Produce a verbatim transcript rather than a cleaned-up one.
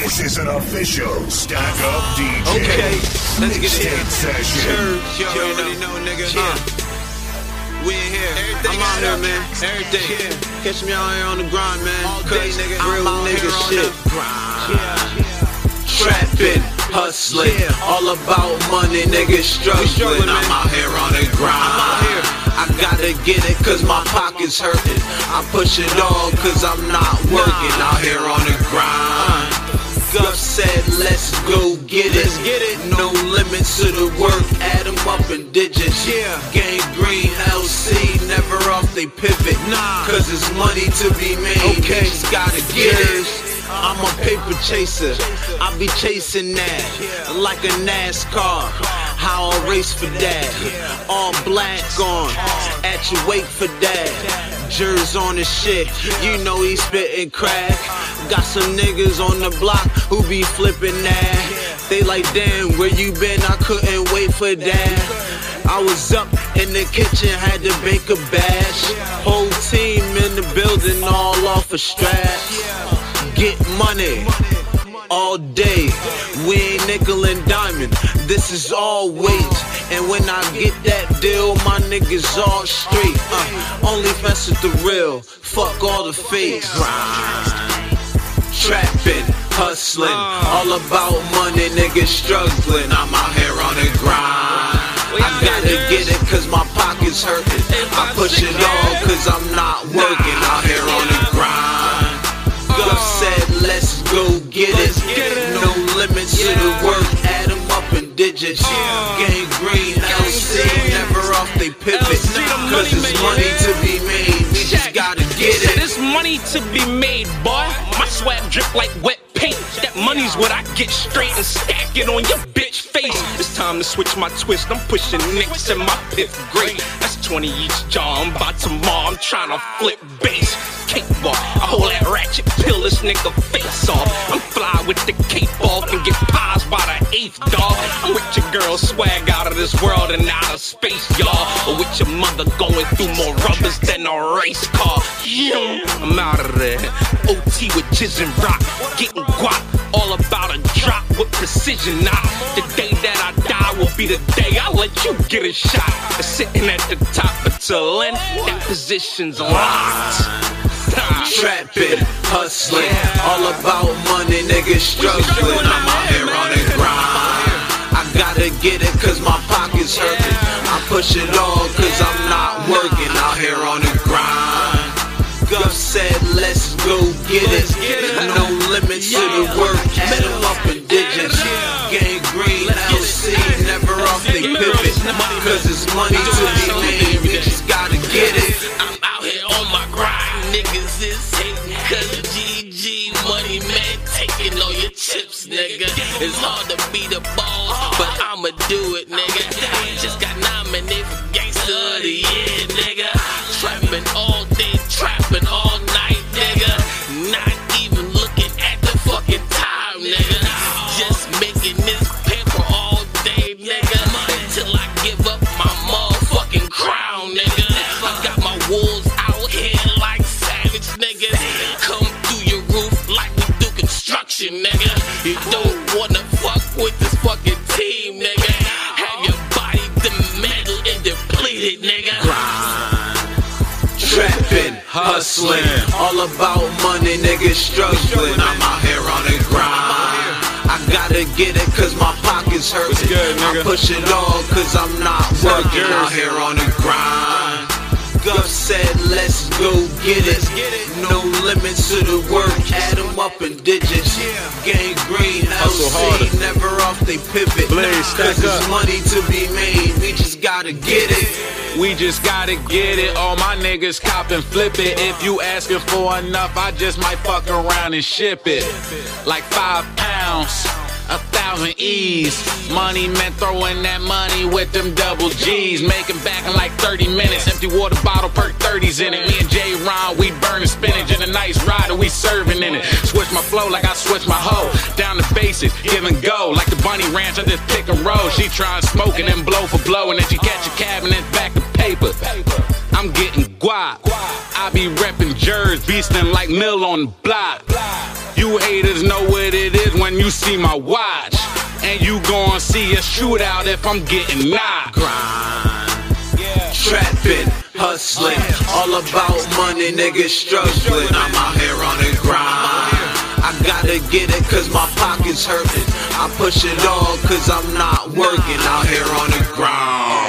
This is an official Stack Up D J. Okay, let's get it. Session. Sure, you already know, nigga. Yeah. We in here. I'm out here, man. Every day. Yeah. Catch me out here on the grind, man. All day, nigga. I'm real out nigga shit. Yeah. Trapping, hustling, yeah. All about money, niggas struggling. struggling I'm out here on the grind. I'm out here. I gotta get it cause my pocket's hurting. I push it all cause I'm not working. Nah. Out here on the grind. Guff said let's go get it. Let's get it. No limits to the work, add them up in digits. Yeah. Gang Green, L C, never off they pivot. Nah. Cause it's money to be made. Okay. You just gotta get it. I'm a paper chaser, I be chasing that like a NASCAR. How I race for that, all black on, at your wake for that. Jers on the shit, you know he spittin' crack. Got some niggas on the block who be flipping that. They like, damn, where you been? I couldn't wait for that. I was up in the kitchen, had to bake a bash. Whole team in the building, all off a strap. Get money all day. We ain't nickel and diamond. This is all weight. And when I get that deal, my niggas all straight. Uh, only fence with the real. Fuck all the fakes. Grind, trapping, hustling, all about money. Niggas struggling. I'm out here on the grind. I gotta get it cause my pocket's hurting. I push it all cause I'm not working. Out here on the grind. Guff said let's go get it. No limits to the work, add them up in digits. Gang Green, L C, never off they pivot. Cause it's money to be made, we just gotta get it. There's money to be made, boy. My swag drip like wet paint. That money's what I get straight and stack it on your bitch face. It's time to switch my twist, I'm pushing nicks in my fifth grade. That's twenty each jaw, I'm by tomorrow, I'm trying to flip bass. Cakewalk, I hold that ratchet, peel this nigga face off. I'm fly with the cape off and get pies by the eighth, dog. I'm with your girl, swag out of this world and outer space, y'all. Or with your mother going through more rubbers than a race car. Yeah, I'm out of there. O T with Jizz and Rock, getting guap, all about a drop with precision. Now, the day that I die will be the day I let you get a shot. Sitting at the top until then, that position's locked. Trapping, hustling, all about money, niggas struggling. I'm out here on the grind. I gotta get it cause my pocket's hurting. I push it all cause I'm not working. Out here on the grind. Guff said let's go get it. No limits to the work, add them up in digits. Gang Green, L C, never off they pivot. Cause it's money to be made, we just gotta get it. I'm out here on my grind, niggas is hating cause G G money man taking all your chips, nigga. It's hard to be the boss, but I'ma do it, nigga. I just got nominated for Gangsta of the Year, nigga. Trapping all day, trapping all night, nigga. Not even looking at the fucking time, nigga. Just making this paper all day, nigga. Until I give up my motherfucking crown, nigga. I got my wolves out here like savage niggas. Come through your roof like we do construction, nigga. You don't wanna fuck with this fucking team, nigga. Have your body dismantled and depleted, nigga. Trapping, hustling, all about money, niggas struggling. I'm out here on the grind. I gotta get it cause my pocket's hurting. I push it all cause I'm not working. Out here on the grind. Guff said let's go get it. No limits to the work, add them up in digits. Gang Green, L C, never off they pivot. Cause it's money to be made, we just gotta get it. We just gotta get it. All my niggas cop and flip it. If you asking for enough, I just might fuck around and ship it. Like five pounds, a thousand E's. Money meant throwing that money with them double G's. Making back in like thirty minutes. Empty water bottle, perk thirties in it. Me and J Ron, we burning spinach in a nice rider, we serving in it. Switch my flow like I switch my hoe. Down to basics, give and go. Like the Bunny Ranch, I just pick and roll. She tryin' smoke and then blow for blow. And then she catch a cab and then back to paper. I'm getting guap. I be reppin' Jers, beastin' like Mill on the block. You haters know what it is when you see my watch. And you gon' see a shootout if I'm getting knocked. Grind, trapping, hustling, all about money, niggas struggling. I'm out here on the grind. I gotta get it cause my pocket's hurting. I push it all cause I'm not working. Out here on the grind.